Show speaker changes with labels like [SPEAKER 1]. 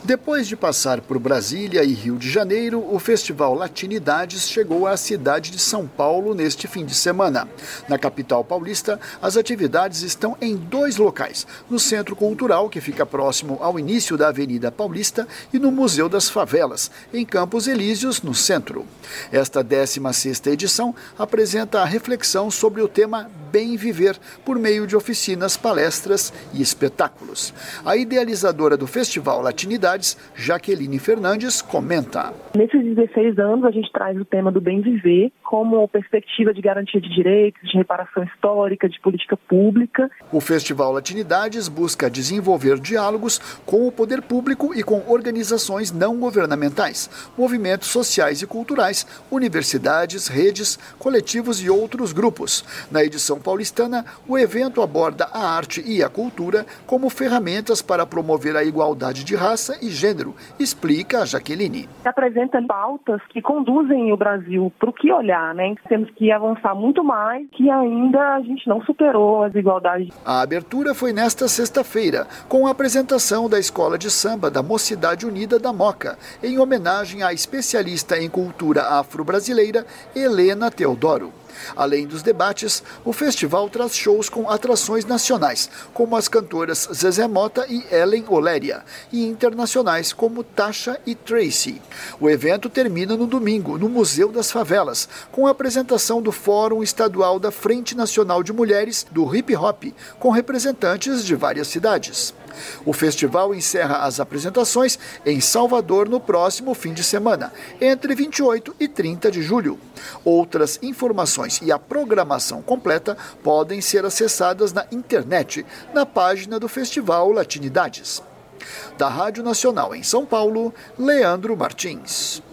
[SPEAKER 1] Depois de passar por Brasília e Rio de Janeiro, o Festival Latinidades chegou à cidade de São Paulo neste fim de semana. Na capital paulista, as atividades estão em 2 locais: no Centro Cultural, que fica próximo ao início da Avenida Paulista, e no Museu das Favelas, em Campos Elíseos, no centro. Esta 16ª edição apresenta a reflexão sobre o tema Bem Viver, por meio de oficinas, palestras e espetáculos. A idealizadora do Festival Latinidades, Jaqueline Fernandes, comenta.
[SPEAKER 2] Nesses 16 anos, a gente traz o tema do bem viver como perspectiva de garantia de direitos, de reparação histórica, de política pública.
[SPEAKER 1] O Festival Latinidades busca desenvolver diálogos com o poder público e com organizações não governamentais, movimentos sociais e culturais, universidades, redes, coletivos e outros grupos. Na edição paulistana, o evento aborda a arte e a cultura como ferramentas para promover a igualdade de raça e gênero, explica a Jaqueline.
[SPEAKER 2] Apresenta pautas que conduzem o Brasil para o que olhar, né? Temos que avançar muito mais, que ainda a gente não superou as desigualdades.
[SPEAKER 1] A abertura foi nesta sexta-feira, com a apresentação da Escola de Samba da Mocidade Unida da Moca, em homenagem à especialista em cultura afro-brasileira, Helena Teodoro. Além dos debates, o festival traz shows com atrações nacionais, como as cantoras Zezé Mota e Ellen Oléria, e internacionais como Tasha e Tracy. O evento termina no domingo, no Museu das Favelas, com a apresentação do Fórum Estadual da Frente Nacional de Mulheres do Hip Hop, com representantes de várias cidades. O festival encerra as apresentações em Salvador no próximo fim de semana, entre 28 e 30 de julho. Outras informações e a programação completa podem ser acessadas na internet, na página do Festival Latinidades. Da Rádio Nacional em São Paulo, Leandro Martins.